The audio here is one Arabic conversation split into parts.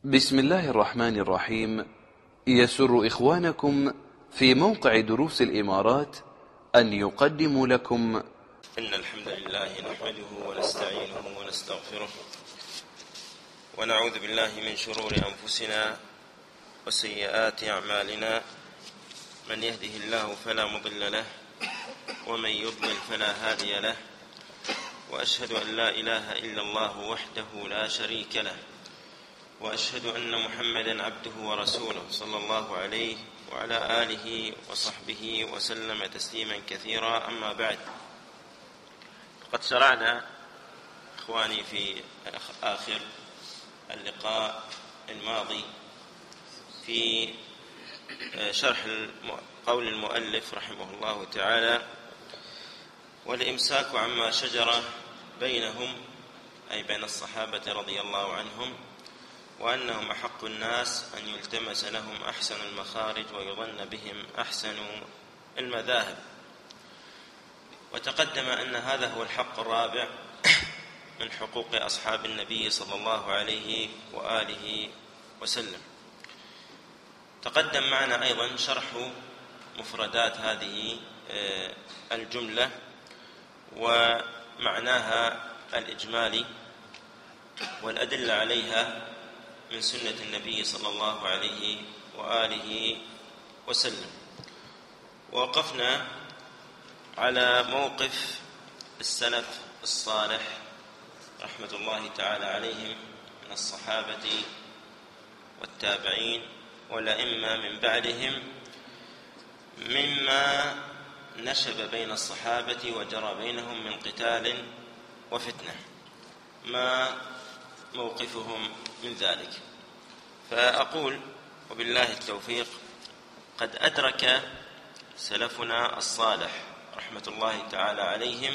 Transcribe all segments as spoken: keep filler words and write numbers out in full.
بسم الله الرحمن الرحيم. يسر إخوانكم في موقع دروس الإمارات أن يقدموا لكم إن الحمد لله نحمده ونستعينه ونستغفره ونعوذ بالله من شرور أنفسنا وسيئات أعمالنا، من يهده الله فلا مضل له ومن يضلل فلا هادي له، وأشهد أن لا إله إلا الله وحده لا شريك له، وأشهد أن محمدا عبده ورسوله صلى الله عليه وعلى آله وصحبه وسلم تسليما كثيرا. أما بعد، قد شرعنا إخواني في آخر اللقاء الماضي في شرح قول المؤلف رحمه الله تعالى: والإمساك عما شجر بينهم، أي بين الصحابة رضي الله عنهم، وأنهم أحق الناس أن يلتمس لهم أحسن المخارج ويظن بهم أحسن المذاهب. وتقدم أن هذا هو الحق الرابع من حقوق أصحاب النبي صلى الله عليه وآله وسلم. تقدم معنا أيضا شرح مفردات هذه الجملة ومعناها الإجمالي والأدلة عليها من سنة النبي صلى الله عليه وآله وسلم. ووقفنا على موقف السلف الصالح رحمة الله تعالى عليهم من الصحابة والتابعين والأئمة من بعدهم مما نشب بين الصحابة وجرى بينهم من قتال وفتنة، ما موقفهم من ذلك. فأقول وبالله التوفيق: قد أدرك سلفنا الصالح رحمة الله تعالى عليهم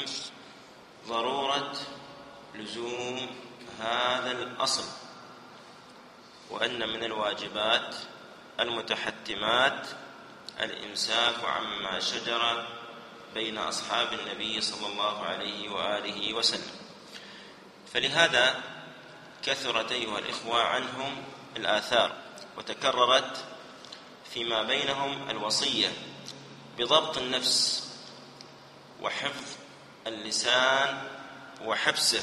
ضرورة لزوم هذا الأصل، وأن من الواجبات المتحتمات الإمساك عما شجر بين أصحاب النبي صلى الله عليه وآله وسلم. فلهذا كثرت أيها الإخوة عنهم الآثار، وتكررت فيما بينهم الوصية بضبط النفس وحفظ اللسان وحبسه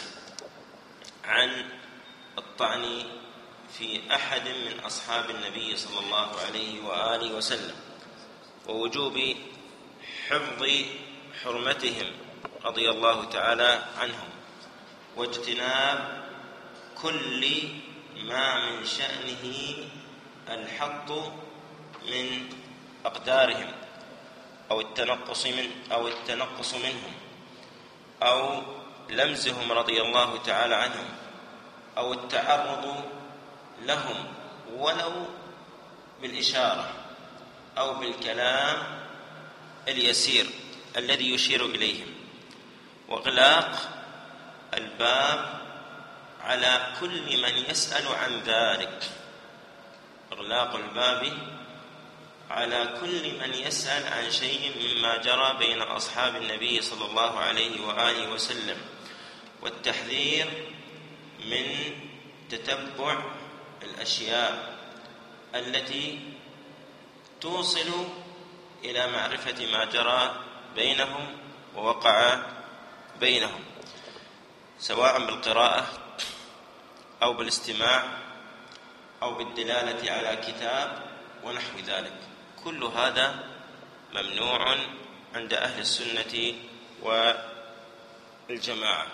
عن الطعن في أحد من أصحاب النبي صلى الله عليه وآله وسلم، ووجوب حفظ حرمتهم رضي الله تعالى عنهم، واجتناب كل ما من شأنه الحط من أقدارهم أو التنقص من أو التنقص منهم أو لمزهم رضي الله تعالى عنهم أو التعرض لهم ولو بالإشارة أو بالكلام اليسير الذي يشير إليهم، وإغلاق الباب على كل من يسأل عن ذلك، إغلاق الباب على كل من يسأل عن شيء مما جرى بين أصحاب النبي صلى الله عليه وآله وسلم، والتحذير من تتبع الأشياء التي توصل إلى معرفة ما جرى بينهم ووقع بينهم، سواء بالقراءة أو بالاستماع أو بالدلالة على كتاب ونحو ذلك. كل هذا ممنوع عند أهل السنة والجماعة.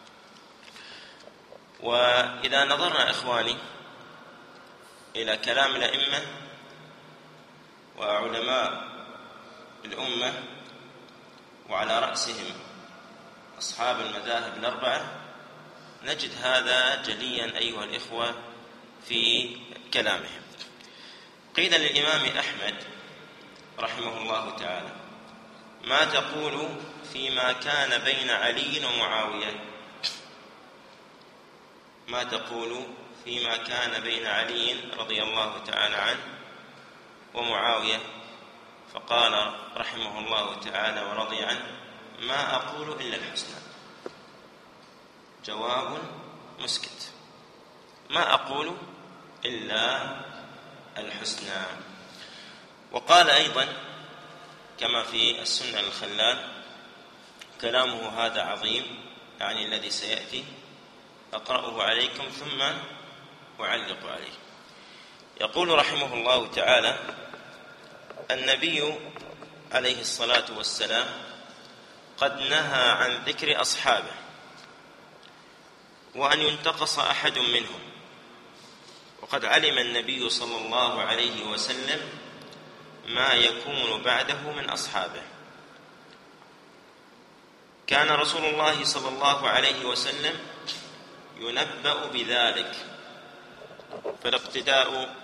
وإذا نظرنا إخواني إلى كلام الأئمة وعلماء الأمة، وعلى رأسهم أصحاب المذاهب الأربعة، نجد هذا جليا أيها الإخوة في كلامهم. قيل للإمام أحمد رحمه الله تعالى: ما تقول فيما كان بين علي ومعاوية؟ ما تقول فيما كان بين علي رضي الله تعالى عنه ومعاوية؟ فقال رحمه الله تعالى ورضي عنه: ما أقول إلا الحسنى. جواب مسكت. ما أقول إلا الحسنى. وقال أيضا كما في السنة الخلال: كلامه هذا عظيم، يعني الذي سيأتي، أقرأه عليكم ثم أعلق عليه. يقول رحمه الله تعالى: النبي عليه الصلاة والسلام قد نهى عن ذكر أصحابه وأن ينتقص أحد منهم، وقد علم النبي صلى الله عليه وسلم ما يكون بعده من أصحابه. كان رسول الله صلى الله عليه وسلم ينبأ بذلك، فالاقتداء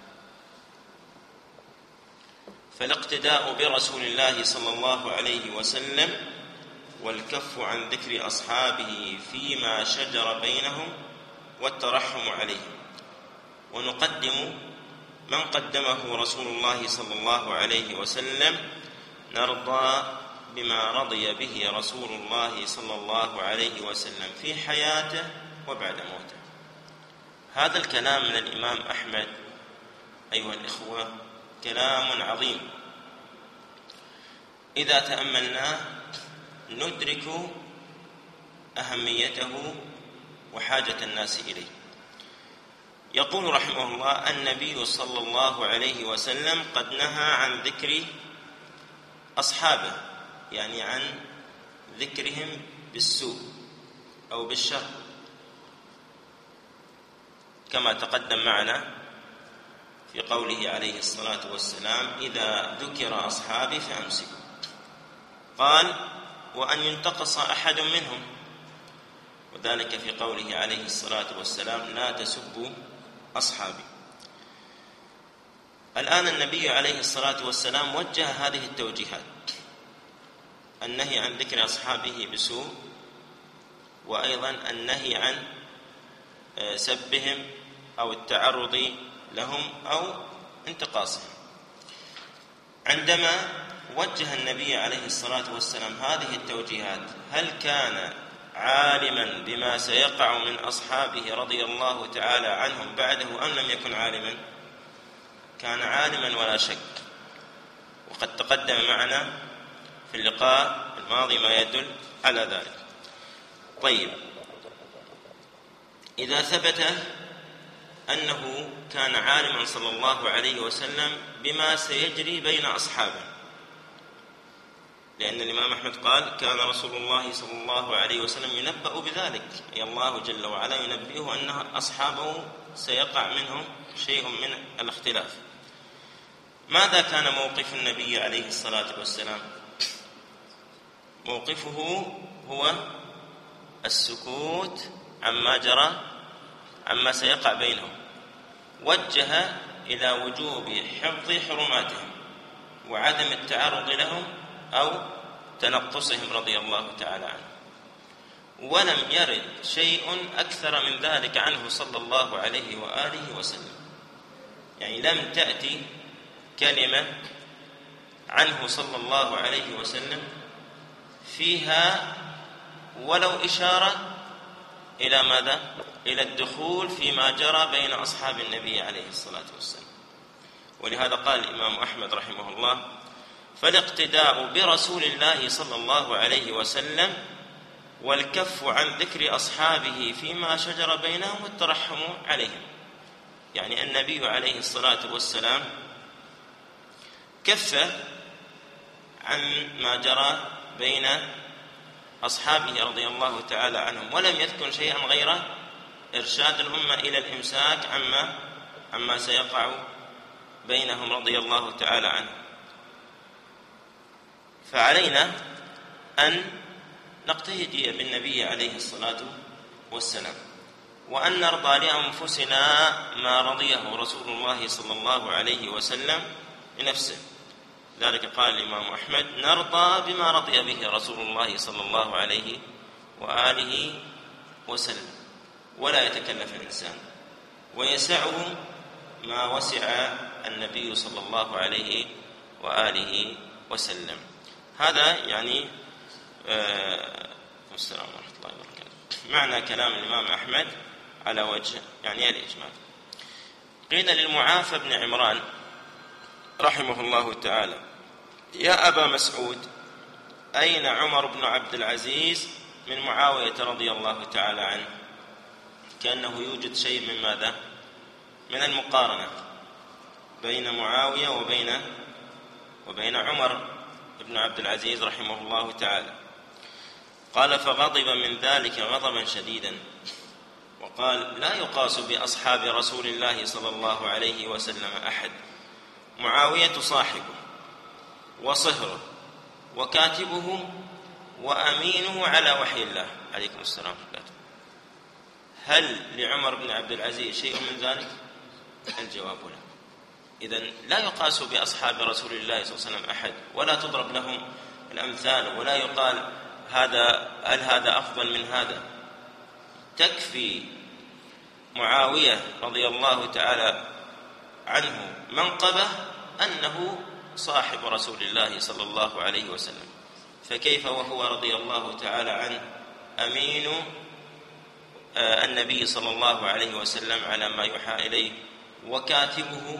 فالاقتداء برسول الله صلى الله عليه وسلم والكف عن ذكر أصحابه فيما شجر بينهم والترحم عليهم، ونقدم من قدمه رسول الله صلى الله عليه وسلم، نرضى بما رضي به رسول الله صلى الله عليه وسلم في حياته وبعد موته. هذا الكلام من الإمام أحمد أيها الإخوة كلام عظيم، إذا تأملناه ندرك أهميته وحاجة الناس إليه. يقول رحمه الله: النبي صلى الله عليه وسلم قد نهى عن ذكر أصحابه، يعني عن ذكرهم بالسوء أو بالشر، كما تقدم معنا في قوله عليه الصلاة والسلام: إذا ذكر أصحابي فأمسكوا. قال: وأن ينتقص أحد منهم، وذلك في قوله عليه الصلاة والسلام: لا تسبوا أصحابي. الآن النبي عليه الصلاة والسلام وجه هذه التوجيهات: النهي عن ذكر أصحابه بسوء، وأيضا النهي عن سبهم أو التعرض لهم أو انتقاصهم. عندما وجه النبي عليه الصلاة والسلام هذه التوجيهات، هل كان عالما بما سيقع من أصحابه رضي الله تعالى عنهم بعده أم لم يكن عالما؟ كان عالما ولا شك، وقد تقدم معنا في اللقاء الماضي ما يدل على ذلك. طيب، إذا ثبت أنه كان عالما صلى الله عليه وسلم بما سيجري بين أصحابه، لأن الإمام أحمد قال: كان رسول الله صلى الله عليه وسلم ينبأ بذلك، أي الله جل وعلا ينبئه أن أصحابه سيقع منهم شيء من الاختلاف. ماذا كان موقف النبي عليه الصلاة والسلام؟ موقفه هو السكوت عما جرى عما سيقع بينهم، وجه إلى وجوب حفظ حرماتهم وعدم التعرض لهم أو تنقصهم رضي الله تعالى عنه. ولم يرد شيء أكثر من ذلك عنه صلى الله عليه وآله وسلم، يعني لم تأتي كلمة عنه صلى الله عليه وسلم فيها ولو إشارة إلى ماذا؟ إلى الدخول فيما جرى بين أصحاب النبي عليه الصلاة والسلام. ولهذا قال الإمام أحمد رحمه الله: فالاقتداء برسول الله صلى الله عليه وسلم والكف عن ذكر أصحابه فيما شجر بينهم والترحم عليهم. يعني النبي عليه الصلاة والسلام كف عن ما جرى بين أصحابه رضي الله تعالى عنهم، ولم يذكر شيئا غير إرشاد الأمة إلى الإمساك عما عما سيقع بينهم رضي الله تعالى عنهم. فعلينا أن نقتدي بالنبي عليه الصلاة والسلام، وأن نرضى لأنفسنا ما رضيه رسول الله صلى الله عليه وسلم لنفسه. ذلك قال الإمام أحمد: نرضى بما رضي به رسول الله صلى الله عليه وآله وسلم. ولا يتكلف الإنسان، ويسعه ما وسع النبي صلى الله عليه وآله وسلم. هذا يعني آه السلام ورحمة الله وبركاته معنى كلام الإمام أحمد على وجه يعني الإجمال. قيل للمعافى بن عمران رحمه الله تعالى: يا أبا مسعود، أين عمر بن عبد العزيز من معاوية رضي الله تعالى عنه؟ كأنه يوجد شيء من ماذا؟ من المقارنة بين معاوية وبين وبين عمر بن عبد العزيز رحمه الله تعالى. قال: فغضب من ذلك غضبا شديدا، وقال: لا يقاس بأصحاب رسول الله صلى الله عليه وسلم أحد، معاوية صاحبه وصهره وكاتبه وأمينه على وحي الله. عليكم السلام ورحمة الله. هل لعمر بن عبد العزيز شيء من ذلك؟ الجواب لا. إذن لا يقاس بأصحاب رسول الله صلى الله عليه وسلم أحد، ولا تضرب لهم الأمثال، ولا يقال هذا هل هذا أفضل من هذا. تكفي معاوية رضي الله تعالى عنه منقبة أنه صاحب رسول الله صلى الله عليه وسلم، فكيف وهو رضي الله تعالى عنه أمين النبي صلى الله عليه وسلم على ما يوحى إليه وكاتبه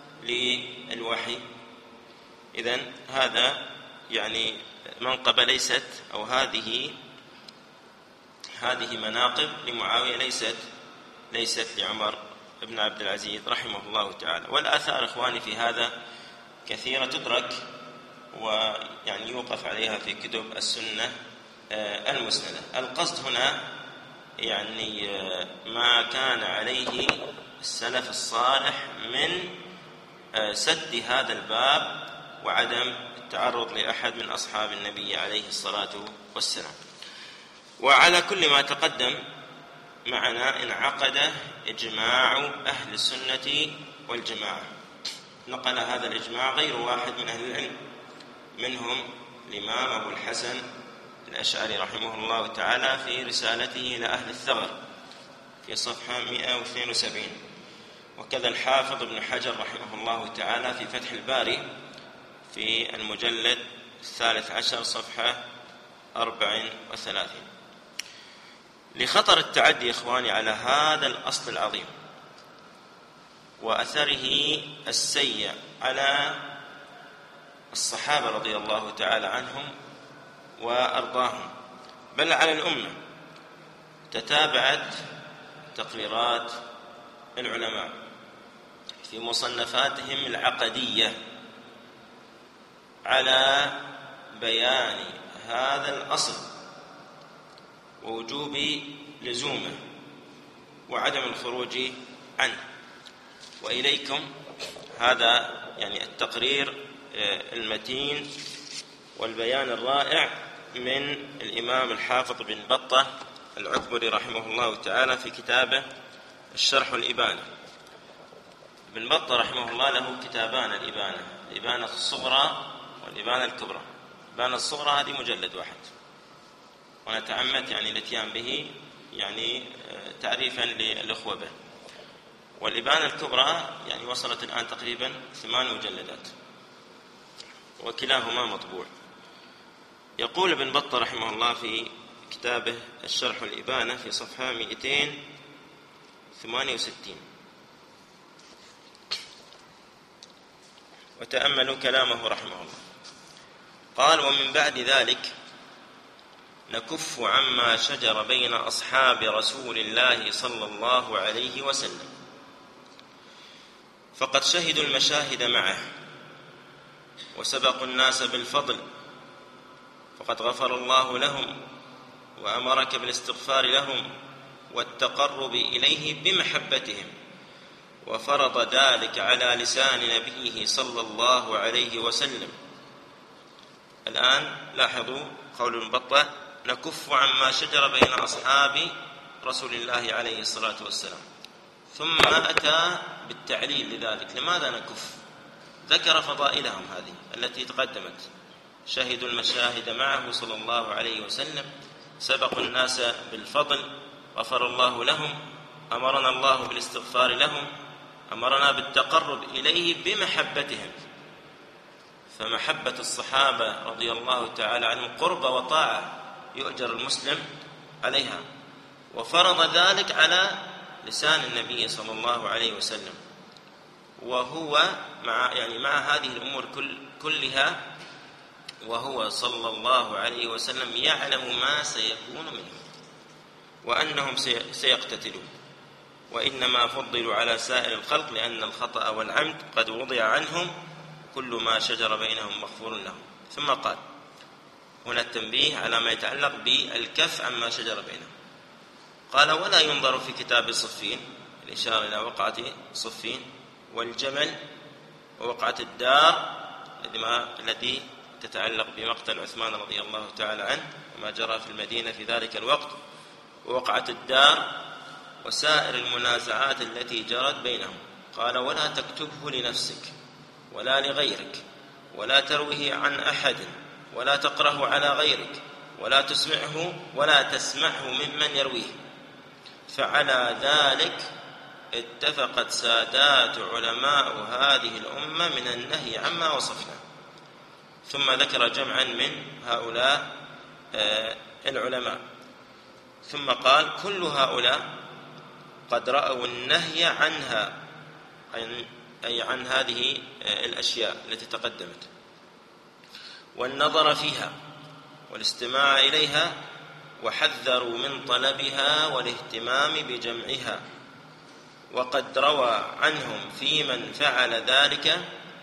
للوحي. إذن هذا يعني منقبة ليست، أو هذه هذه مناقب لمعاوية ليست ليست لعمر بن عبد العزيز رحمه الله تعالى. والآثار إخواني في هذا كثيرة تدرك، ويعني يوقف عليها في كتب السنة المسندة. القصد هنا يعني ما كان عليه السلف الصالح من سد هذا الباب وعدم التعرض لأحد من أصحاب النبي عليه الصلاة والسلام. وعلى كل ما تقدم معنا انعقد إجماع أهل السنة والجماعة. نقل هذا الإجماع غير واحد من أهل العلم، منهم الإمام أبو الحسن الأشعري رحمه الله تعالى في رسالته إلى أهل الثغر في صفحة مئة واثنين وسبعين، وكذا الحافظ ابن حجر رحمه الله تعالى في فتح الباري في المجلد الثالث عشر صفحة أربع وثلاثين. لخطر التعدي إخواني على هذا الأصل العظيم وأثره السيء على الصحابة رضي الله تعالى عنهم وأرضاهم، بل على الأمة، تتابعت تقريرات العلماء في مصنفاتهم العقدية على بيان هذا الأصل ووجوب لزومه وعدم الخروج عنه. وإليكم هذا يعني التقرير المتين والبيان الرائع من الإمام الحافظ بن بطة العكبري رحمه الله تعالى في كتابه الشرح الإبانة. ابن بطة رحمه الله له كتابان: الإبانة الإبانة الصغرى والإبانة الكبرى. الإبانة الصغرى هذه مجلد واحد، ونتعمد يعني الاتيان به يعني تعريفا للأخوة به. والإبانة الكبرى يعني وصلت الآن تقريبا ثمان مجلدات، وكلاهما مطبوع. يقول ابن بطة رحمه الله في كتابه الشرح الإبانة في صفحة مئتين وثمانية وستين، وتأملوا كلامه رحمه الله. قال: ومن بعد ذلك نكف عما شجر بين أصحاب رسول الله صلى الله عليه وسلم، فقد شهدوا المشاهد معه وسبقوا الناس بالفضل، فقد غفر الله لهم وأمرك بالاستغفار لهم والتقرب إليه بمحبتهم، وفرض ذلك على لسان نبيه صلى الله عليه وسلم. الآن لاحظوا قول ابن بطة: نكف عما شجر بين أصحاب رسول الله عليه الصلاة والسلام، ثم أتى بالتعليل لذلك. لماذا نكف؟ ذكر فضائلهم هذه التي تقدمت: شهدوا المشاهد معه صلى الله عليه وسلم، سبقوا الناس بالفضل، غفر الله لهم، أمرنا الله بالاستغفار لهم، أمرنا بالتقرب إليه بمحبتهم. فمحبة الصحابة رضي الله تعالى عنهم قرب وطاعة يؤجر المسلم عليها، وفرض ذلك على لسان النبي صلى الله عليه وسلم. وهو مع يعني مع هذه الأمور كل كلها وهو صلى الله عليه وسلم يعلم ما سيكون منهم وأنهم سيقتتلون، وإنما فضلوا على سائر الخلق لأن الخطأ والعمد قد وضع عنهم، كل ما شجر بينهم مغفور لهم. ثم قال هنا التنبيه على ما يتعلق بالكف عما شجر بينهم. قال ولا ينظر في كتاب صفين، الإشارة إلى وقعة صفين والجمل ووقعة الدار التي تتعلق بمقتل عثمان رضي الله تعالى عنه وما جرى في المدينة في ذلك الوقت، ووقعة الدار وسائر المنازعات التي جرت بينهم. قال ولا تكتبه لنفسك ولا لغيرك ولا تروه عن أحد ولا تقرأه على غيرك ولا تسمعه ولا تسمعه ممن يرويه. فعلى ذلك اتفقت سادات علماء هذه الأمة من النهي عما وصفنا. ثم ذكر جمعا من هؤلاء العلماء ثم قال كل هؤلاء قد رأوا النهي عنها، أي عن هذه الأشياء التي تقدمت، والنظر فيها والاستماع إليها، وحذروا من طلبها والاهتمام بجمعها. وقد روى عنهم في من فعل ذلك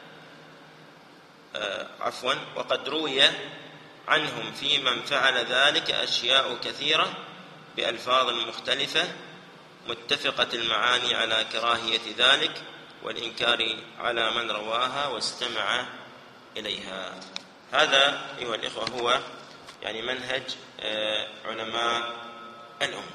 آه عفوا وقد روي عنهم في من فعل ذلك أشياء كثيرة بألفاظ مختلفة متفقة المعاني على كراهية ذلك والإنكار على من رواها واستمع إليها. هذا أيها الإخوة هو يعني منهج آه علماء الأمة.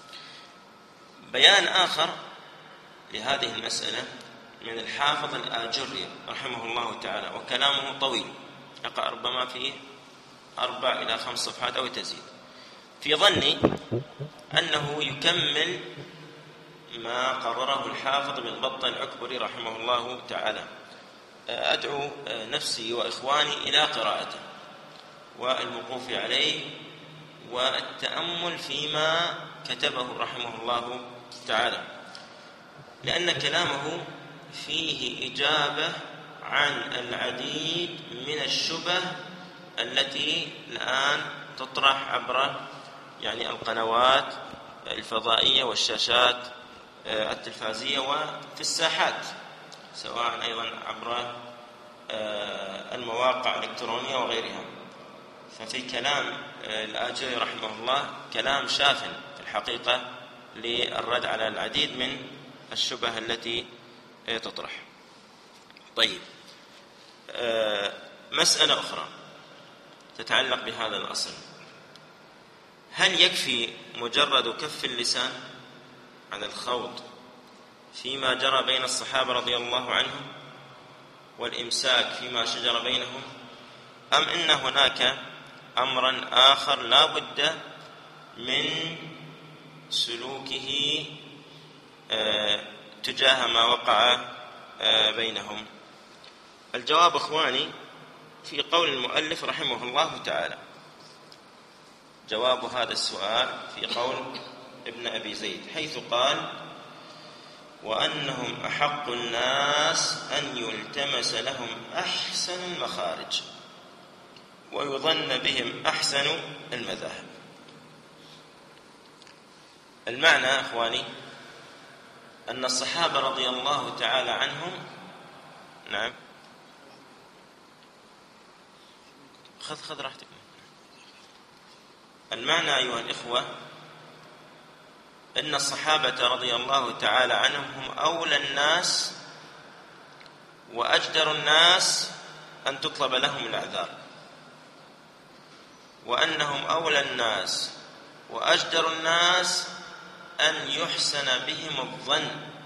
بيان آخر لهذه المسألة من الحافظ الآجري رحمه الله تعالى، وكلامه طويل يقع ربما فيه أربع إلى خمس صفحات أو تزيد، في ظني أنه يكمل ما قرره الحافظ بن بطة العكبري رحمه الله تعالى. أدعو نفسي وإخواني إلى قراءته والوقوف عليه والتأمل فيما كتبه رحمه الله تعالى، لأن كلامه فيه إجابة عن العديد من الشبه التي الآن تطرح عبر يعني القنوات الفضائية والشاشات التلفازية وفي الساحات، سواء أيضا عبر المواقع الإلكترونية وغيرها. ففي كلام الآجري رحمه الله كلام شاف في الحقيقة للرد على العديد من الشبه التي تطرح. طيب، مسألة أخرى تتعلق بهذا الأصل: هل يكفي مجرد كف اللسان عن الخوض فيما جرى بين الصحابة رضي الله عنهم والإمساك فيما شجر بينهم، أم إن هناك أمرا آخر لا بد من سلوكه تجاه ما وقع بينهم؟ الجواب إخواني في قول المؤلف رحمه الله تعالى. جواب هذا السؤال في قول ابن أبي زيد، حيث قال: وأنهم أحق الناس أن يلتمس لهم أحسن المخارج ويظن بهم أحسن المذاهب. المعنى أخواني أن الصحابة رضي الله تعالى عنهم، نعم خذ خذ راحتك. المعنى أيها الإخوة أن الصحابة رضي الله تعالى عنهم هم أولى الناس وأجدر الناس أن تطلب لهم الأعذار، وأنهم أولى الناس وأجدر الناس أن يحسن بهم الظن.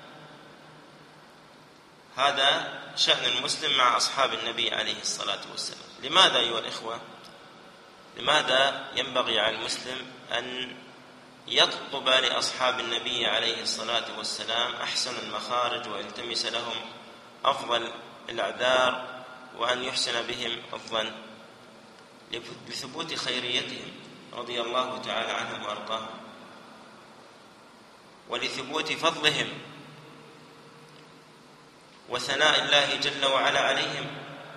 هذا شأن المسلم مع أصحاب النبي عليه الصلاة والسلام. لماذا أيها الإخوة؟ لماذا ينبغي على المسلم أن يطلب لأصحاب النبي عليه الصلاة والسلام أحسن المخارج ويلتمس لهم أفضل الأعذار وأن يحسن بهم الظن؟ لثبوت خيريتهم رضي الله تعالى عنهم وأرضاهم، ولثبوت فضلهم، وثناء الله جل وعلا عليهم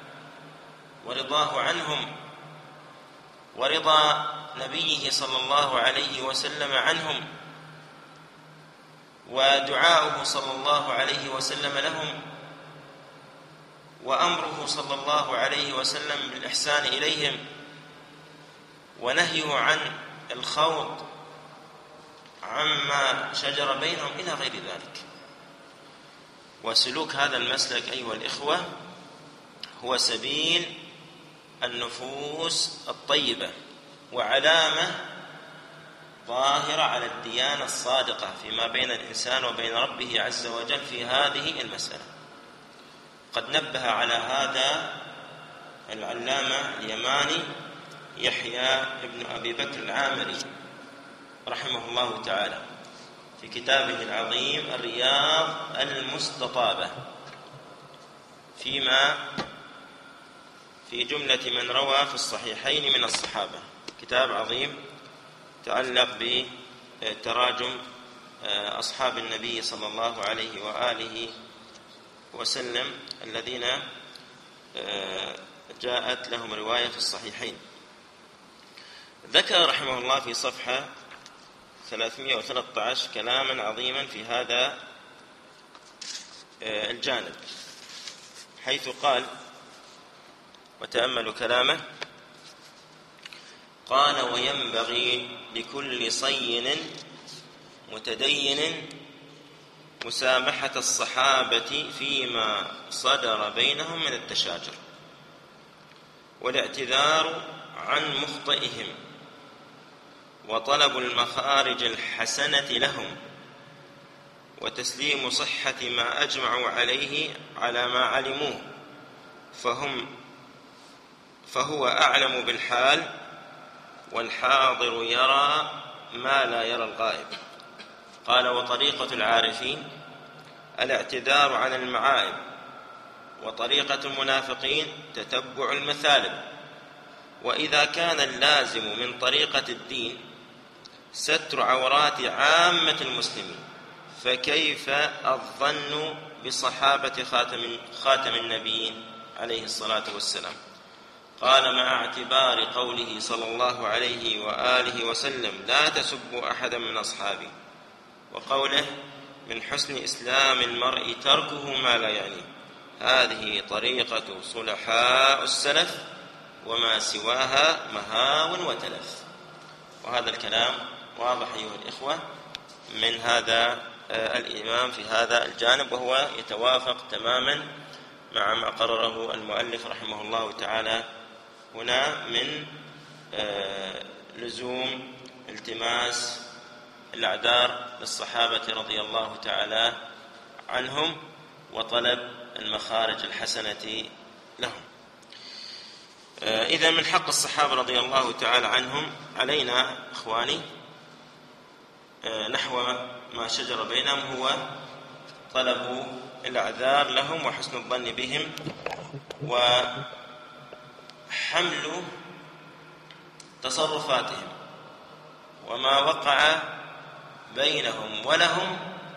ورضاه عنهم ورضا نبيه صلى الله عليه وسلم عنهم ودعاؤه صلى الله عليه وسلم لهم وأمره صلى الله عليه وسلم بالإحسان إليهم ونهيه عن الخوض عما شجر بينهم إلى غير ذلك. وسلوك هذا المسلك أيها الإخوة هو سبيل النفوس الطيبة وعلامة ظاهرة على الديانة الصادقة فيما بين الإنسان وبين ربه عز وجل في هذه المسألة. قد نبه على هذا العلامة اليماني يحيى بن أبي بكر العامري رحمه الله تعالى في كتابه العظيم الرياض المستطابة فيما في جملة من روى في الصحيحين من الصحابة. كتاب عظيم تعلق بتراجم أصحاب النبي صلى الله عليه وآله وسلم الذين جاءت لهم رواية في الصحيحين. ذكر رحمه الله في صفحة ثلاثمائة وثلاثة عشر كلاما عظيما في هذا الجانب، حيث قال، وتأملوا كلامه، قال: وينبغي لكل صين متدين مسامحة الصحابة فيما صدر بينهم من التشاجر، والاعتذار عن مخطئهم، وطلب المخارج الحسنة لهم، وتسليم صحة ما أجمعوا عليه على ما علموه، فهم فهو أعلم بالحال، والحاضر يرى ما لا يرى الغائب. قال: وطريقة العارفين الاعتذار عن المعائب، وطريقة المنافقين تتبع المثالب. وإذا كان اللازم من طريقة الدين ستر عورات عامة المسلمين، فكيف الظن بصحابة خاتم, خاتم النبيين عليه الصلاة والسلام؟ قال: مع اعتبار قوله صلى الله عليه وآله وسلم: لا تسبوا أحدا من أصحابي، وقوله: من حسن إسلام المرء تركه ما لا يعنيه. هذه طريقة صلحاء السلف، وما سواها مهاو وتلف. وهذا الكلام واضح أيها الإخوة من هذا الإمام في هذا الجانب، وهو يتوافق تماما مع ما قرره المؤلف رحمه الله تعالى هنا من لزوم التماس الأعذار للصحابة رضي الله تعالى عنهم، وطلب المخارج الحسنة لهم. إذا من حق الصحابة رضي الله تعالى عنهم علينا إخواني نحو ما شجر بينهم هو طلب الأعذار لهم وحسن الظن بهم، وحمل تصرفاتهم وما وقع بينهم ولهم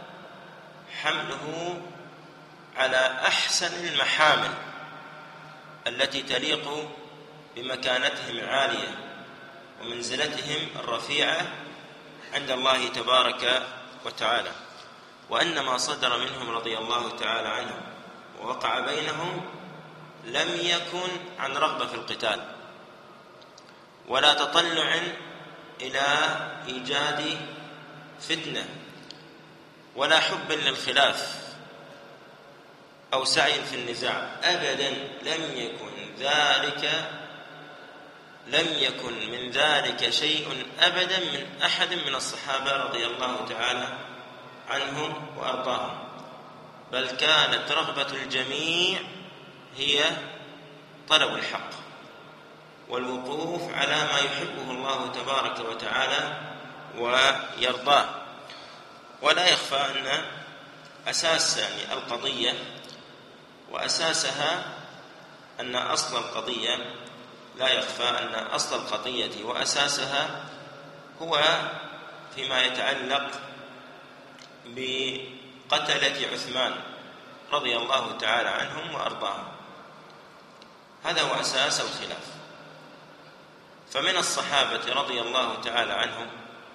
حمله على أحسن المحامل التي تليق بمكانتهم العالية ومنزلتهم الرفيعة عند الله تبارك وتعالى، وأن ما صدر منهم رضي الله تعالى عنهم ووقع بينهم لم يكن عن رغبة في القتال ولا تطلع إلى إيجاد فتنة ولا حب للخلاف أو سعي في النزاع أبدا. لم يكن ذلك لم يكن من ذلك شيء أبدا من أحد من الصحابة رضي الله تعالى عنهم وأرضاهم، بل كانت رغبة الجميع هي طلب الحق والوقوف على ما يحبه الله تبارك وتعالى ويرضاه. ولا يخفى أن أساس يعني القضية وأساسها أن أصل القضية لا يخفى أن أصل القضية وأساسها هو فيما يتعلق بقتلة عثمان رضي الله تعالى عنهم وأرضاهم. هذا هو أساس الخلاف. فمن الصحابة رضي الله تعالى عنهم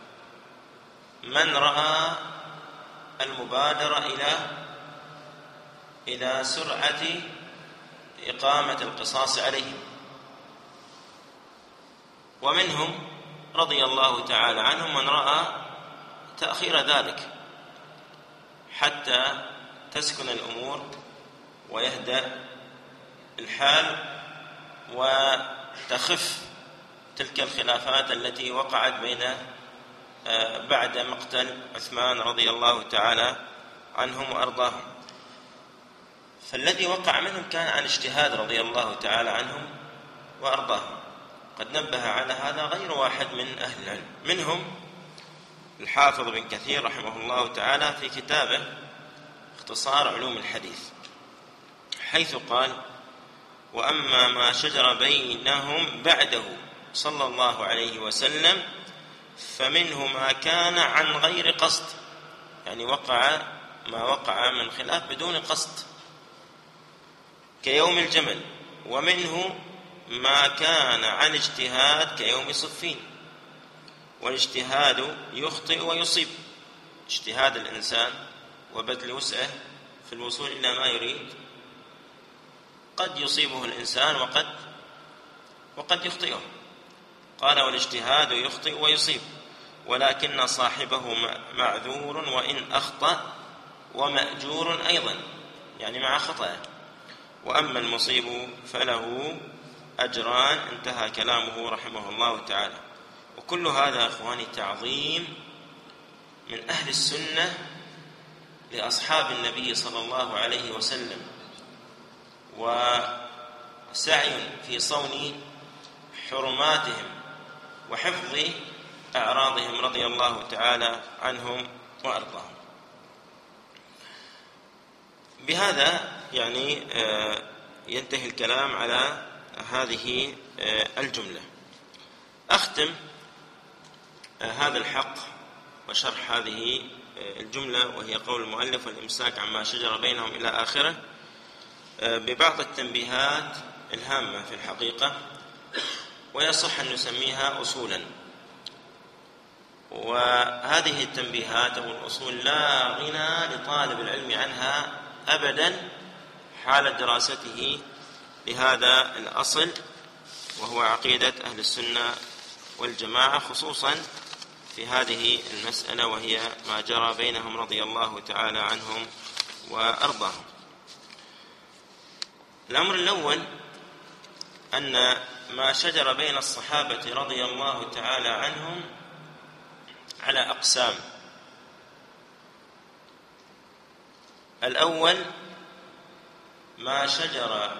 من رأى المبادرة إلى إلى سرعة إقامة القصاص عليهم، ومنهم رضي الله تعالى عنهم من رأى تأخير ذلك حتى تسكن الأمور ويهدأ الحال وتخف تلك الخلافات التي وقعت بين بعد مقتل عثمان رضي الله تعالى عنهم وأرضاهم. فالذي وقع منهم كان عن اجتهاد رضي الله تعالى عنهم وأرضاهم. قد نبه على هذا غير واحد من أهل العلم، منهم الحافظ بن كثير رحمه الله تعالى في كتابه اختصار علوم الحديث، حيث قال: وأما ما شجر بينهم بعده صلى الله عليه وسلم فمنه ما كان عن غير قصد، يعني وقع ما وقع من خلاف بدون قصد كيوم الجمل، ومنه ما كان عن اجتهاد كيوم صفين. والاجتهاد يخطئ ويصيب، اجتهاد الإنسان وبذل وسعه في الوصول إلى ما يريد قد يصيبه الإنسان وقد وقد يخطئه. قال: والاجتهاد يخطئ ويصيب، ولكن صاحبه معذور وإن أخطأ، ومأجور أيضا، يعني مع خطأه. وأما المصيب فله أجران. انتهى كلامه رحمه الله تعالى. وكل هذا أخواني تعظيم من أهل السنة لأصحاب النبي صلى الله عليه وسلم، وسعي في صون حرماتهم وحفظ أعراضهم رضي الله تعالى عنهم وأرضاهم. بهذا يعني ينتهي الكلام على هذه الجملة. أختم هذا الحق وشرح هذه الجملة، وهي قول المؤلف: والإمساك عما شجر بينهم إلى آخره، ببعض التنبيهات الهامة في الحقيقة، ويصح أن نسميها أصولا. وهذه التنبيهات أو الأصول لا غنى لطالب العلم عنها أبدا حال دراسته لهذا الأصل، وهو عقيدة أهل السنة والجماعة، خصوصا في هذه المسألة وهي ما جرى بينهم رضي الله تعالى عنهم وأرضاهم. الأمر الأول أن ما شجر بين الصحابة رضي الله تعالى عنهم على أقسام. الأول ما شجر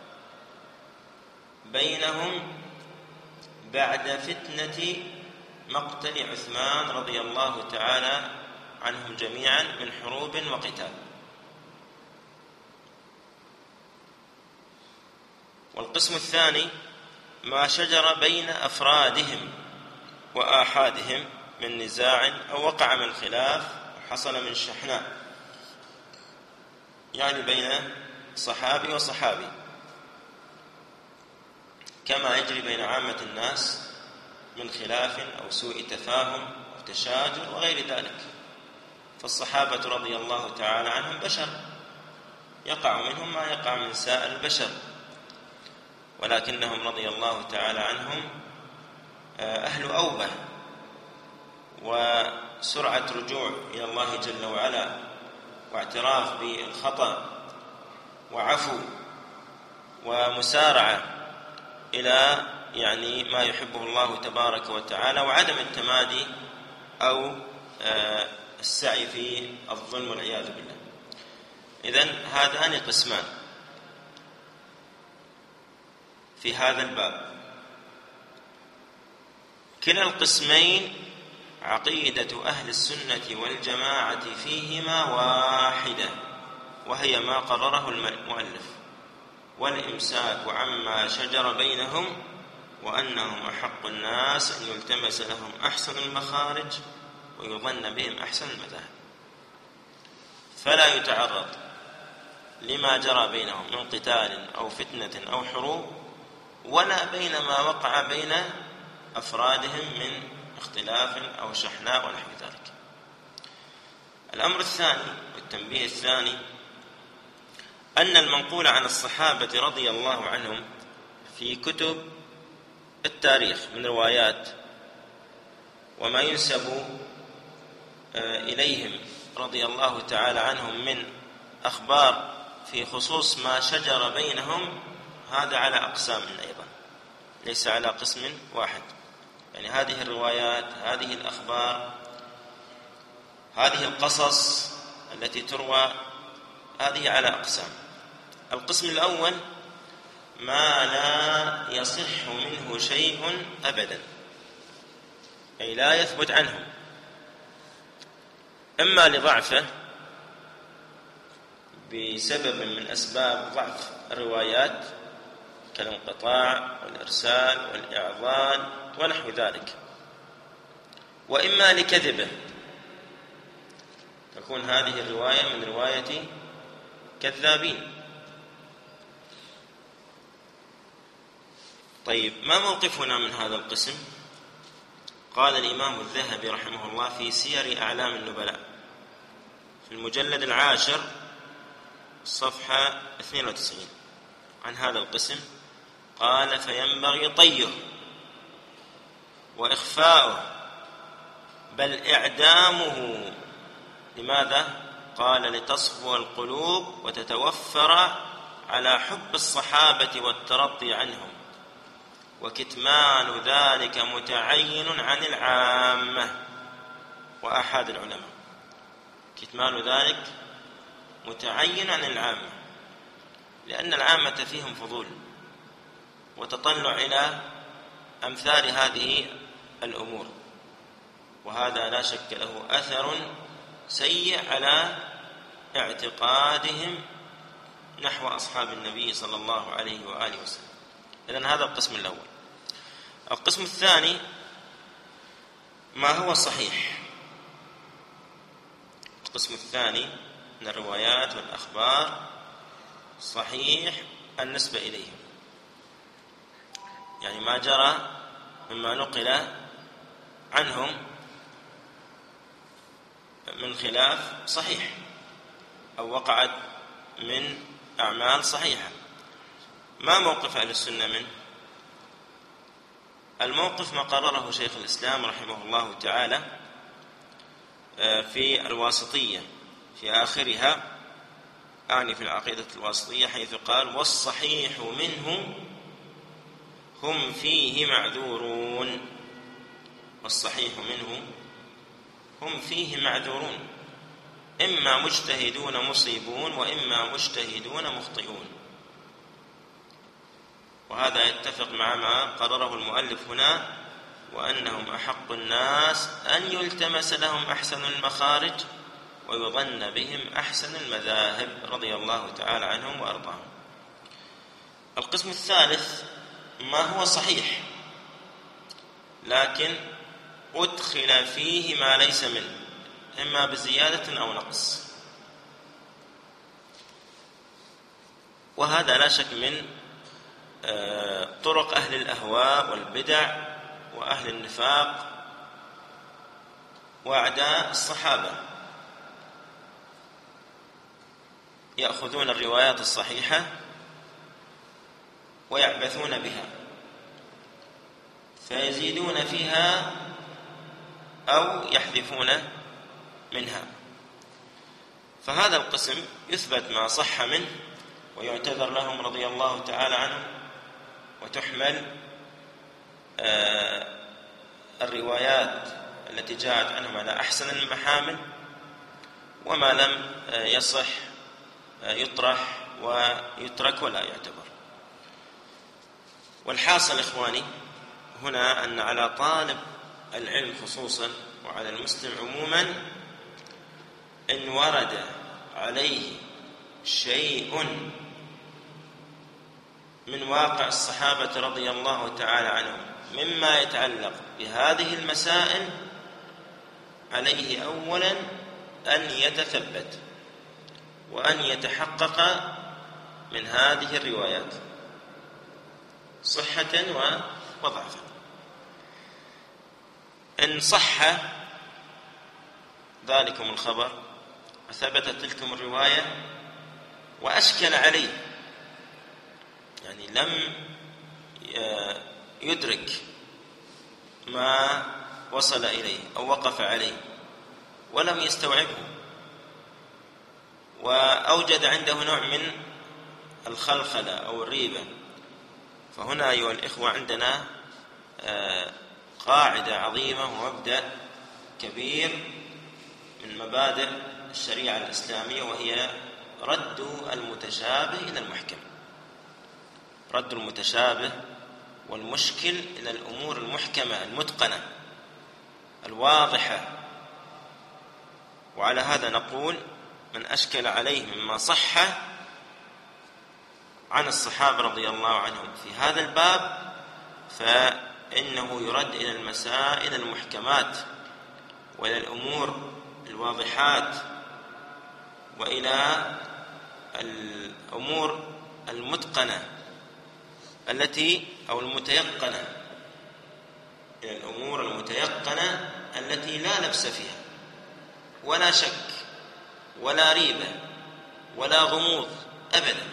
بينهم بعد فتنة مقتل عثمان رضي الله تعالى عنهم جميعا من حروب وقتال. والقسم الثاني ما شجر بين أفرادهم وآحادهم من نزاع أو وقع من خلاف وحصل من شحناء، يعني بين صحابي وصحابي، كما يجري بين عامة الناس من خلاف أو سوء تفاهم أو تشاجر وغير ذلك. فالصحابة رضي الله تعالى عنهم بشر، يقع منهم ما يقع من سائر البشر، ولكنهم رضي الله تعالى عنهم أهل أوبة وسرعة رجوع إلى الله جل وعلا، واعتراف بالخطأ، وعفو، ومسارعة إلى يعني ما يحبه الله تبارك وتعالى، وعدم التمادي أو السعي في الظلم والعياذ بالله. إذن هذان قسمان في هذا الباب. كلا القسمين عقيدة أهل السنة والجماعة فيهما واحدة، وهي ما قرره المؤلف: والإمساك عما شجر بينهم، وأنهم أحق الناس أن يلتمس لهم أحسن المخارج ويظن بهم أحسن المذاهب، فلا يتعرض لما جرى بينهم من قتال أو فتنة أو حروب، ولا بين ما وقع بين أفرادهم من اختلاف أو شحناء ونحو ذلك. الأمر الثاني والتنبيه الثاني أن المنقول عن الصحابة رضي الله عنهم في كتب التاريخ من روايات وما ينسب إليهم رضي الله تعالى عنهم من أخبار في خصوص ما شجر بينهم، هذا على أقسام أيضا، ليس على قسم واحد. يعني هذه الروايات، هذه الأخبار، هذه القصص التي تروى، هذه على أقسام. القسم الأول ما لا يصح منه شيء أبدا، أي لا يثبت عنهم، إما لضعفه بسبب من أسباب ضعف الروايات كالانقطاع والإرسال والإعضال ونحو ذلك، وإما لكذبه، تكون هذه الرواية من رواية كذابين. طيب، ما موقفنا من هذا القسم؟ قال الإمام الذهبي رحمه الله في سير أعلام النبلاء في المجلد العاشر صفحة اثنين وتسعين عن هذا القسم، قال: فينبغي طيه وإخفاؤه بل إعدامه. لماذا؟ قال: لتصفو القلوب وتتوفر على حب الصحابة والترضي عنهم، وكتمان ذلك متعين عن العامة وأحد العلماء. كتمان ذلك متعين عن العامة، لأن العامة فيهم فضول وتطلع إلى أمثال هذه الأمور، وهذا لا شك له أثر سيء على اعتقادهم نحو أصحاب النبي صلى الله عليه وآله وسلم. إذن هذا القسم الأول. القسم الثاني ما هو صحيح. القسم الثاني من الروايات والأخبار صحيح النسبة إليهم، يعني ما جرى مما نقل عنهم من خلاف صحيح أو وقعت من أعمال صحيحة. ما موقف أهل السنة منه؟ الموقف ما قرره شيخ الإسلام رحمه الله تعالى في الواسطية في آخرها، أعني في العقيدة الواسطية، حيث قال: والصحيح منه هم فيه معذورون. والصحيح منه هم فيه معذورون، إما مجتهدون مصيبون وإما مجتهدون مخطئون. وهذا يتفق مع ما قرره المؤلف هنا، وأنهم أحق الناس أن يلتمس لهم أحسن المخارج ويظن بهم أحسن المذاهب رضي الله تعالى عنهم وأرضاهم. القسم الثالث ما هو صحيح لكن أدخل فيه ما ليس منه، إما بزيادة أو نقص، وهذا لا شك من طرق أهل الأهواء والبدع وأهل النفاق وأعداء الصحابة. يأخذون الروايات الصحيحة ويعبثون بها، فيزيدون فيها أو يحذفون منها. فهذا القسم يثبت ما صح منه ويعتذر لهم رضي الله تعالى عنهم، وتحمل آه الروايات التي جاءت عنهم على أحسن المحامل، وما لم آه يصح آه يطرح ويترك ولا يعتبر. والحاصل إخواني هنا أن على طالب العلم خصوصا وعلى المسلم عموما إن ورد عليه شيء من واقع الصحابة رضي الله تعالى عنهم مما يتعلق بهذه المسائل، عليه أولا أن يتثبت وأن يتحقق من هذه الروايات صحة وضعفا. إن صح ذلكم الخبر وثبتت تلكم الرواية وأشكل عليه، يعني لم يدرك ما وصل إليه أو وقف عليه ولم يستوعبه، وأوجد عنده نوع من الخلخلة أو الريبة، فهنا أيها الإخوة عندنا قاعدة عظيمة ومبدأ كبير من مبادئ الشريعة الإسلامية، وهي رد المتشابه إلى المحكم، رد المتشابه والمشكل إلى الأمور المحكمة المتقنة الواضحة. وعلى هذا نقول: من أشكل عليه مما صح عن الصحابة رضي الله عنهم في هذا الباب فإنه يرد إلى المسائل المحكمات وإلى الأمور الواضحات وإلى الأمور المتقنة التي أو المتيقنة، إلى الأمور المتيقنة التي لا لبس فيها ولا شك ولا ريبة ولا غموض أبدا،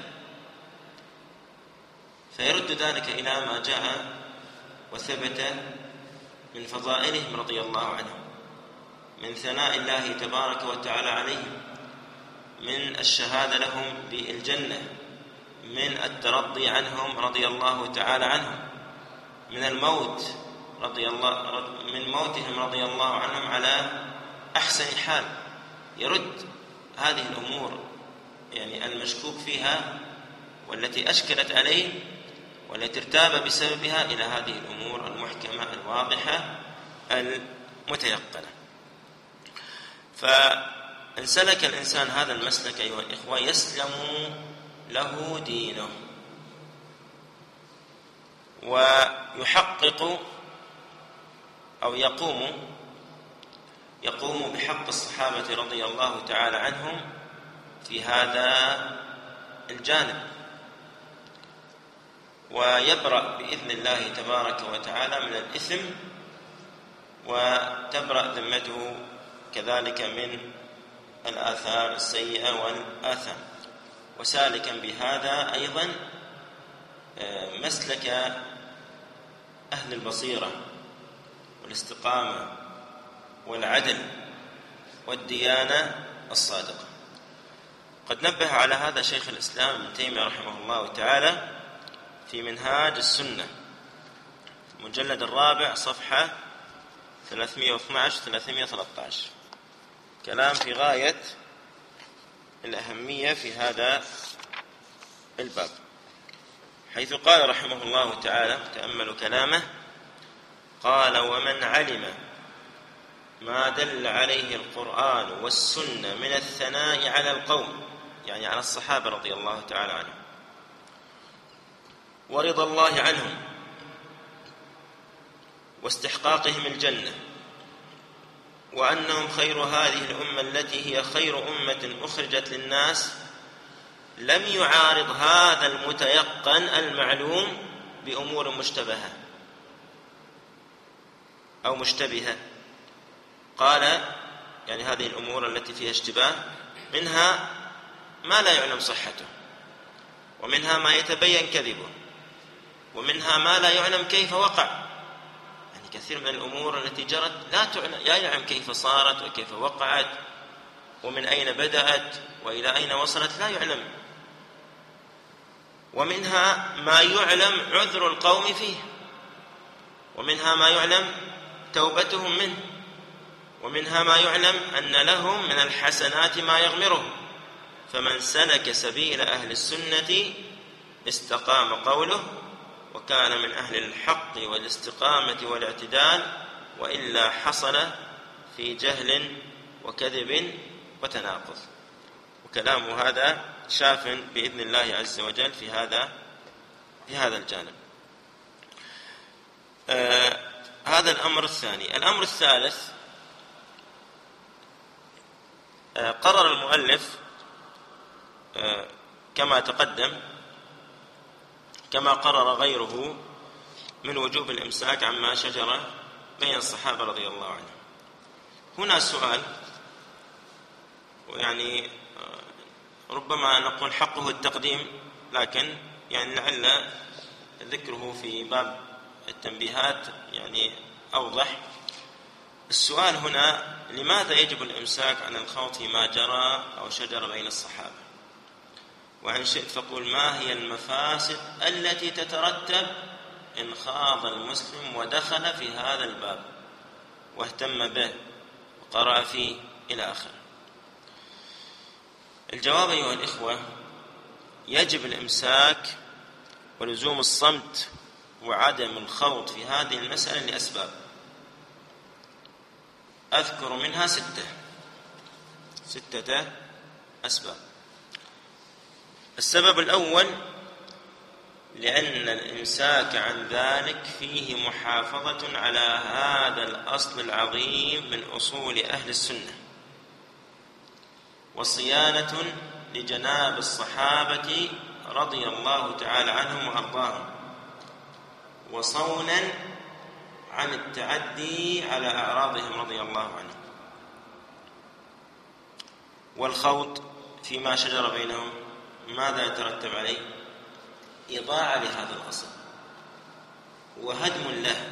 فيرد ذلك إلى ما جاء وثبت من فضائلهم رضي الله عنهم، من ثناء الله تبارك وتعالى عليهم، من الشهادة لهم بالجنة، من الترضي عنهم رضي الله تعالى عنهم، من الموت رضي الله من موتهم رضي الله عنهم على أحسن حال. يرد هذه الأمور يعني المشكوك فيها والتي أشكلت عليه والتي ارتاب بسببها إلى هذه الأمور المحكمة الواضحة المتيقنة. فإن سلك الإنسان هذا المسلك أيها الإخوة يسلم له دينه ويحقق أو يقوم يقوم بحق الصحابة رضي الله تعالى عنهم في هذا الجانب، ويبرأ بإذن الله تبارك وتعالى من الإثم، وتبرأ ذمته كذلك من الآثار السيئة والآثام. وسالكا بهذا أيضا مسلك أهل البصيرة والاستقامة والعدل والديانة الصادقة. قد نبه على هذا شيخ الإسلام ابن تيمية رحمه الله تعالى في منهاج السنة المجلد الرابع صفحة ثلاثمائة واثني عشر ثلاثمائة وثلاثة عشر، كلام في غاية الأهمية في هذا الباب، حيث قال رحمه الله تعالى: تأملوا كلامه، قال: ومن علم ما دل عليه القرآن والسنة من الثناء على القوم، يعني على الصحابة رضي الله تعالى عنهم، ورضا الله عنهم واستحقاقهم الجنة، وأنهم خير هذه الأمة التي هي خير أمة أخرجت للناس، لم يعارض هذا المتيقن المعلوم بأمور مشتبهة أو مشتبهة. قال يعني هذه الأمور التي فيها اشتباه منها ما لا يعلم صحته، ومنها ما يتبين كذبه، ومنها ما لا يعلم كيف وقع، يعني كثير من الأمور التي جرت لا لا يعلم كيف صارت وكيف وقعت ومن أين بدأت وإلى أين وصلت، لا يعلم. ومنها ما يعلم عذر القوم فيه، ومنها ما يعلم توبتهم منه، ومنها ما يعلم أن لهم من الحسنات ما يغمرهم، فمن سلك سبيل أهل السنة استقام قوله وكان من أهل الحق والاستقامة والاعتدال، وإلا حصل في جهل وكذب وتناقض. وكلام هذا شاف بإذن الله عز وجل في هذا في هذا الجانب. آه هذا الأمر الثاني. الأمر الثالث، آه قرر المؤلف كما تقدم، كما قرر غيره من وجوب الإمساك عما شجر بين الصحابة رضي الله عنهم. هنا سؤال، ويعني ربما نقول حقه التقديم، لكن يعني لعل ذكره في باب التنبيهات يعني أوضح. السؤال هنا: لماذا يجب الإمساك عن الخوض فيما جرى أو شجر بين الصحابة؟ وإن شئت فقول: ما هي المفاسد التي تترتب إن خاض المسلم ودخل في هذا الباب واهتم به وقرأ فيه إلى آخره؟ الجواب أيها الإخوة: يجب الإمساك ولزوم الصمت وعدم الخوض في هذه المسألة لأسباب أذكر منها ستة ستة أسباب. السبب الأول: لأن الإمساك عن ذلك فيه محافظة على هذا الأصل العظيم من أصول أهل السنة، وصيانة لجناب الصحابة رضي الله تعالى عنهم وأرضاهم، وصونا عن التعدي على أعراضهم رضي الله عنهم. والخوض فيما شجر بينهم ماذا يترتب عليه؟ إضاعة لهذا الأصل، وهدم له،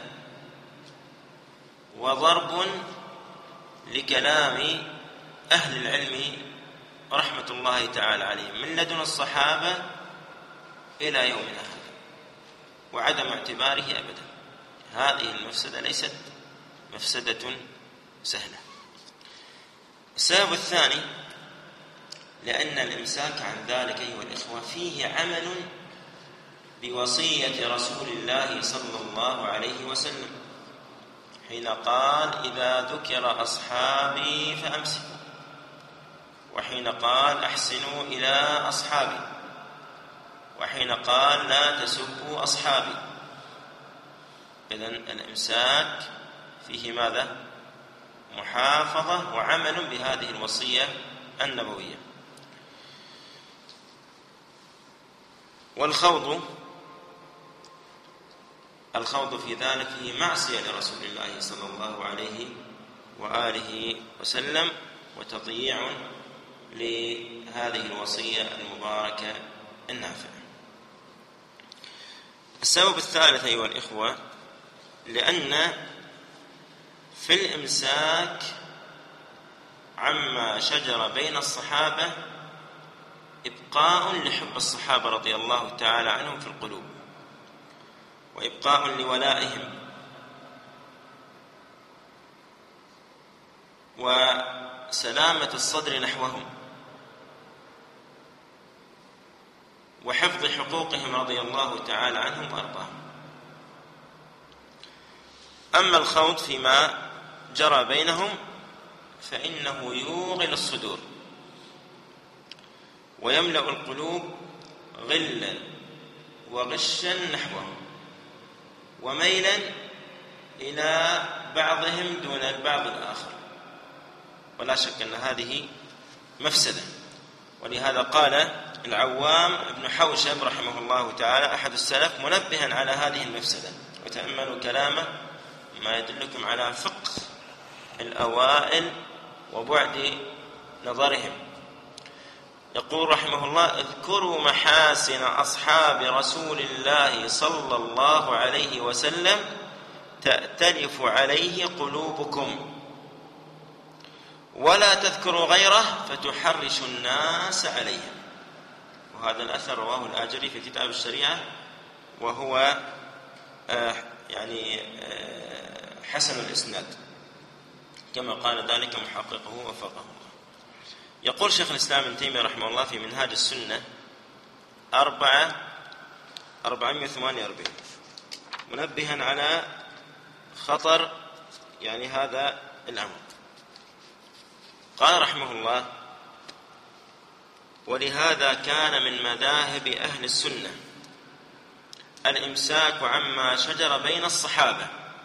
وضرب لكلام أهل العلم رحمة الله تعالى عليهم من لدن الصحابة إلى يومنا هذا، وعدم اعتباره أبدا. هذه المفسدة ليست مفسدة سهلة. السبب الثاني: لأن الإمساك عن ذلك أيها الإخوة فيه عمل بوصية رسول الله صلى الله عليه وسلم حين قال: إذا ذكر أصحابي فأمسكوا، وحين قال: أحسنوا إلى أصحابي، وحين قال: لا تسبوا أصحابي. إذن الإمساك فيه ماذا؟ محافظة وعمل بهذه الوصية النبوية. والخوض الخوض في ذلك هي معصية لرسول الله صلى الله عليه وآله وسلم، وتضييع لهذه الوصية المباركة النافعة. السبب الثالث أيها الإخوة: لأن في الإمساك عما شجر بين الصحابة إبقاء لحب الصحابة رضي الله تعالى عنهم في القلوب، وإبقاء لولائهم، وسلامة الصدر نحوهم، وحفظ حقوقهم رضي الله تعالى عنهم وأرضاهم. أما الخوض فيما جرى بينهم فإنه يوغل الصدور ويملأ القلوب غلا وغشا نحوهم، وميلا إلى بعضهم دون البعض الآخر، ولا شك أن هذه مفسدة. ولهذا قال العوام ابن حوشب رحمه الله تعالى أحد السلف منبها على هذه المفسدة، وتأملوا كلامه ما يدلكم على فقه الأوائل وبعد نظرهم. يقول رحمه الله: اذكروا محاسن أصحاب رسول الله صلى الله عليه وسلم تأتلف عليه قلوبكم، ولا تذكروا غيره فتحرش الناس عليهم. وهذا الأثر رواه الآجري في كتاب الشريعة، وهو آه يعني آه حسن الإسناد كما قال ذلك محققه وفقه الله. يقول شيخ الإسلام ابن تيمية رحمه الله في منهاج السنة أربعة أربعمائة وثمانية وأربعين منبها على خطر يعني هذا الأمر. قال رحمه الله: ولهذا كان من مذاهب أهل السنة الإمساك عما شجر بين الصحابة،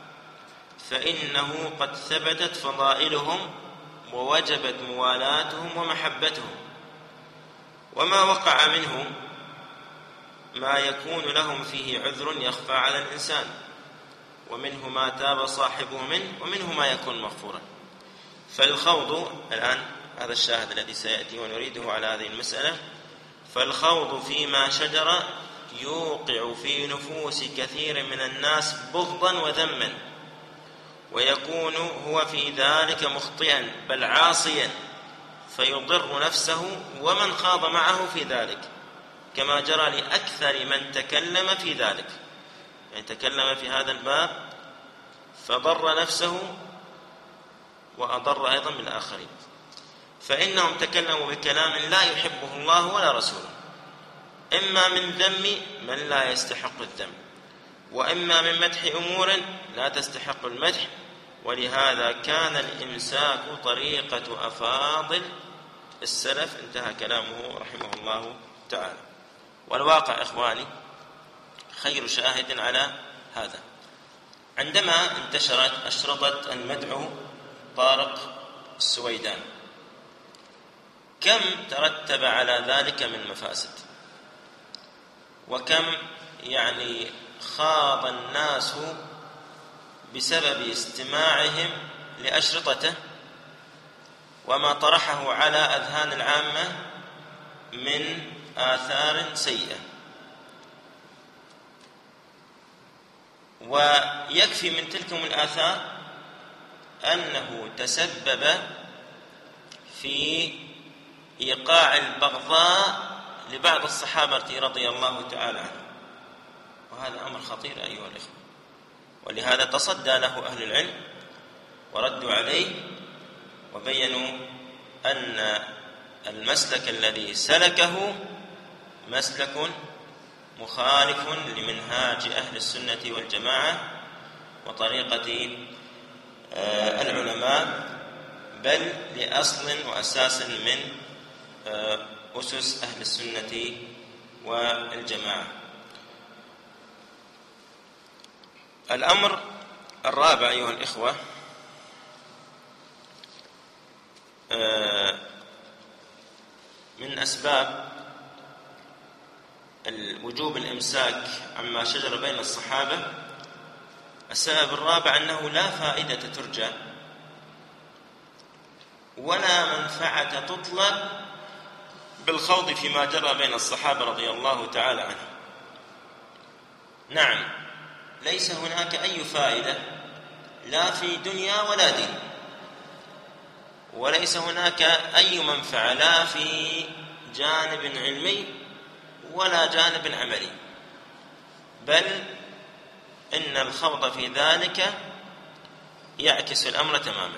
فإنه قد ثبتت فضائلهم ووجبت موالاتهم ومحبتهم، وما وقع منه ما يكون لهم فيه عذر يخفى على الإنسان، ومنه ما تاب صاحبه منه، ومنه ما يكون مغفورا. فالخوض الآن هذا الشاهد الذي سيأتي ونريده على هذه المسألة، فالخوض فيما شجر يوقع في نفوس كثير من الناس بغضا وذما، ويكون هو في ذلك مخطئا بل عاصيا، فيضر نفسه ومن خاض معه في ذلك، كما جرى لأكثر من تكلم في ذلك، يعني تكلم في هذا الباب فضر نفسه وأضر أيضا بالآخرين. فإنهم تكلموا بكلام لا يحبه الله ولا رسوله، إما من ذم من لا يستحق الذم، وإما من مدح أمور لا تستحق المدح. ولهذا كان الإمساك طريقة أفاضل السلف. انتهى كلامه رحمه الله تعالى. والواقع إخواني خير شاهد على هذا. عندما انتشرت أشرطة المدعو طارق السويدان، كم ترتب على ذلك من مفاسد، وكم يعني خاض الناس بسبب استماعهم لأشرطته وما طرحه على أذهان العامة من آثار سيئة. ويكفي من تلكم الآثار أنه تسبب في إيقاع البغضاء لبعض الصحابة رضي الله تعالى عنهم، وهذا أمر خطير أيها الإخوة. ولهذا تصدى له أهل العلم وردوا عليه وبينوا أن المسلك الذي سلكه مسلك مخالف لمنهاج أهل السنة والجماعة وطريقة العلماء، بل لأصل وأساس من أسس أهل السنة والجماعة. الأمر الرابع أيها الإخوة، من أسباب وجوب الإمساك عما شجر بين الصحابة، السبب الرابع أنه لا فائدة ترجى ولا منفعة تطلب بالخوض فيما جرى بين الصحابة رضي الله تعالى عنهم. نعم، ليس هناك أي فائدة لا في دنيا ولا دين، وليس هناك أي منفعة لا في جانب علمي ولا جانب عملي، بل إن الخوض في ذلك يعكس الأمر تماما.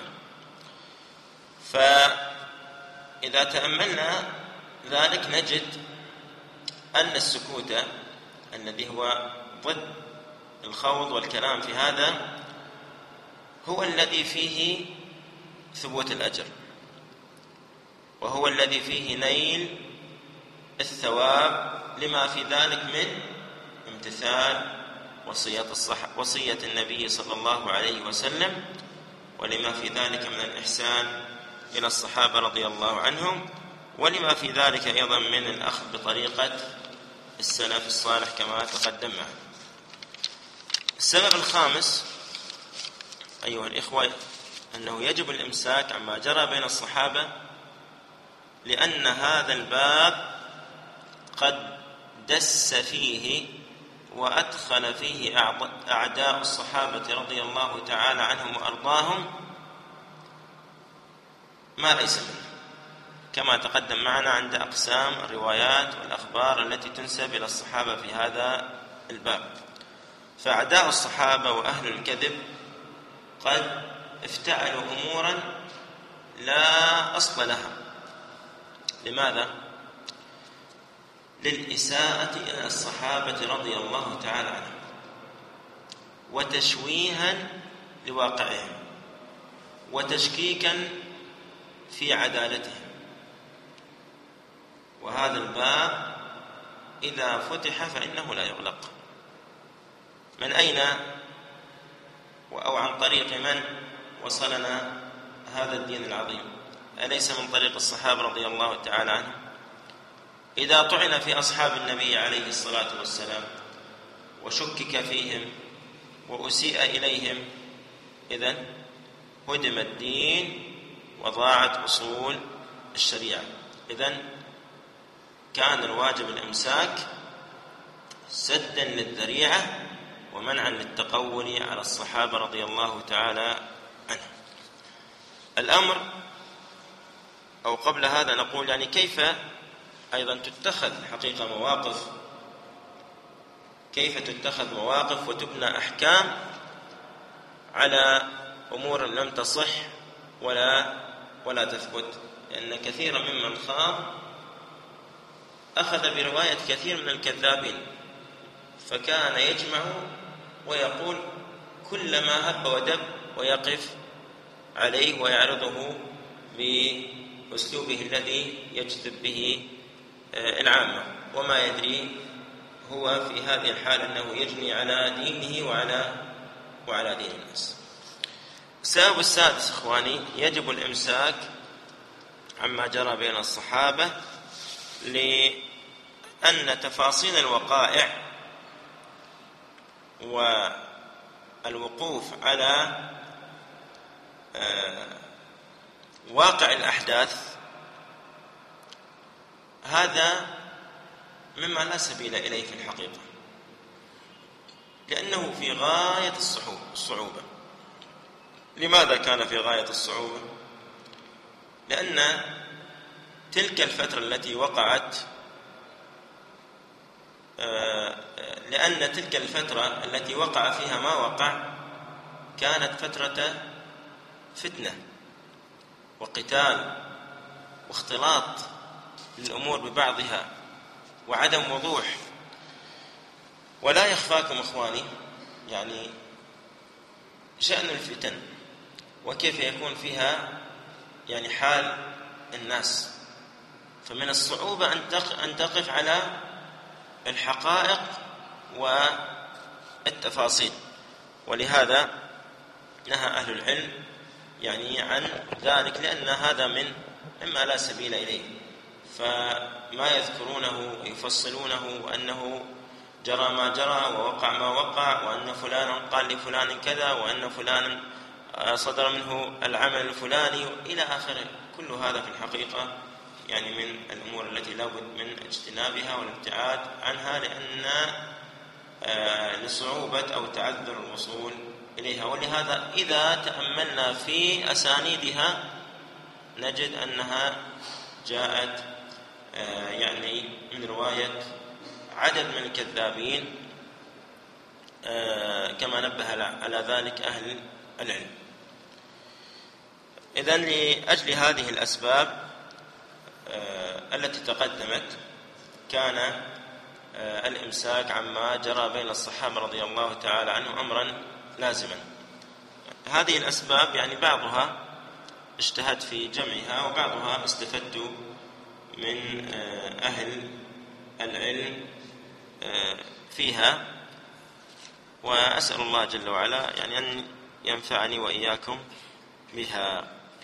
فإذا تأملنا ذلك نجد أن السكوت الذي هو ضد الخوض والكلام في هذا هو الذي فيه ثبوت الأجر، وهو الذي فيه نيل الثواب لما في ذلك من امتثال وصية الصح وصية النبي صلى الله عليه وسلم، ولما في ذلك من الإحسان إلى الصحابة رضي الله عنهم، ولما في ذلك أيضا من الأخذ بطريقة السلف الصالح كما تقدم معنا. السبب الخامس أيها الإخوة أنه يجب الإمساك عما جرى بين الصحابة، لأن هذا الباب قد دس فيه وأدخل فيه أعداء الصحابة رضي الله تعالى عنهم وأرضاهم ما ليس منه، كما تقدم معنا عند أقسام الروايات والأخبار التي تنسب إلى الصحابة في هذا الباب. فأعداء الصحابة وأهل الكذب قد افتعلوا أمورا لا أصل لها. لماذا؟ للإساءة إلى الصحابة رضي الله تعالى عنهم، وتشويها لواقعهم، وتشكيكا في عدالتهم. وهذا الباب إذا فتح فإنه لا يغلق. من أين أو عن طريق من وصلنا هذا الدين العظيم؟ أليس من طريق الصحابة رضي الله تعالى عنهم؟ إذا طعن في أصحاب النبي عليه الصلاة والسلام وشكك فيهم وأسيء إليهم، إذن هدم الدين وضاعت أصول الشريعة. إذن كان الواجب الإمساك سدا للذريعة ومنعا للتقول على الصحابة رضي الله تعالى عنهم. الأمر أو قبل هذا نقول يعني كيف أيضا تتخذ حقيقة مواقف، كيف تتخذ مواقف وتبنى أحكام على أمور لم تصح ولا ولا تثبت، لأن كثيرا ممن خاض أخذ برواية كثير من الكذابين، فكان يجمع ويقول كل ما هب ودب ويقف عليه ويعرضه بأسلوبه الذي يجذب به العامة، وما يدري هو في هذه الحال أنه يجني على دينه وعلى وعلى دين الناس. السبب السادس إخواني، يجب الإمساك عما جرى بين الصحابة لأن تفاصيل الوقائع والوقوف على واقع الأحداث هذا مما لا سبيل إليه في الحقيقة، لأنه في غاية الصعوبة. لماذا كان في غاية الصعوبة؟ لأن تلك الفترة التي وقعت لأن تلك الفترة التي وقع فيها ما وقع كانت فترة فتنة وقتال واختلاط للأمور ببعضها وعدم وضوح. ولا يخفاكم إخواني يعني شأن الفتن وكيف يكون فيها يعني حال الناس، فمن الصعوبة أن تقف على الحقائق والتفاصيل، ولهذا نهى أهل العلم يعني عن ذلك، لأن هذا من مما لا سبيل إليه. فما يذكرونه يفصلونه وأنه جرى ما جرى ووقع ما وقع وأن فلانا قال لفلان كذا وأن فلانا صدر منه العمل الفلاني إلى آخره، كل هذا في الحقيقة يعني من الأمور التي لا بد من اجتنابها والابتعاد عنها، لأن لصعوبة أو تعذر الوصول إليها. ولهذا إذا تأملنا في أسانيدها نجد أنها جاءت يعني من رواية عدد من الكذابين كما نبه على ذلك أهل العلم. إذن لأجل هذه الأسباب التي تقدمت كان الإمساك عما جرى بين الصحابة رضي الله تعالى عنهم أمرا لازما. هذه الأسباب يعني بعضها اجتهد في جمعها وبعضها استفدت من أهل العلم فيها، وأسأل الله جل وعلا يعني أن ينفعني وإياكم بها.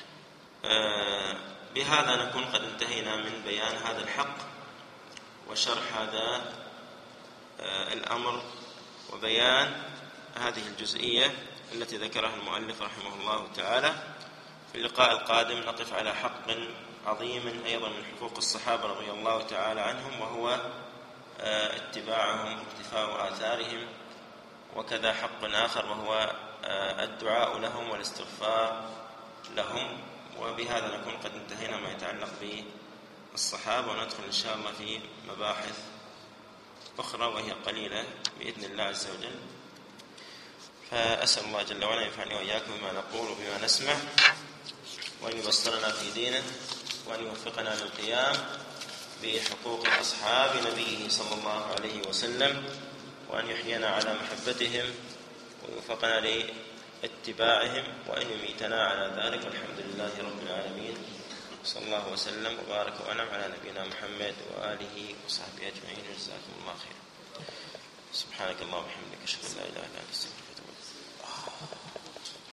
بهذا نكون قد انتهينا من بيان هذا الحق وشرح هذا الأمر وبيان هذه الجزئية التي ذكرها المؤلف رحمه الله تعالى. في اللقاء القادم نقف على حق عظيم أيضا من حقوق الصحابة رضي الله تعالى عنهم، وهو اتباعهم واقتفاء آثارهم، وكذا حق آخر وهو الدعاء لهم والاستغفار لهم. وبهذا نكون قد انتهينا ما يتعلق بالصحابة، وندخل إن شاء الله في مباحث أخرى وهي قليلة بإذن الله عز وجل. فأسأل الله جل وعلا ينفعني وإياكم بما نقول وبما نسمع، وأن يبصرنا في دينه، وأن يوفقنا للقيام بحقوق أصحاب نبيه صلى الله عليه وسلم، وأن يحيينا على محبتهم ويوفقنا لاتباعهم، وأن يميتنا على ذلك، والحمد لله رب العالمين. صلى الله وسلم وبارك وأنعم على نبينا محمد وآله وصحبه أجمعين، جزاكم الله خيرا. سبحانك اللهم وبحمدك، أشهد أن لا إله إلا أنت، أستغفرك وأتوب إليك.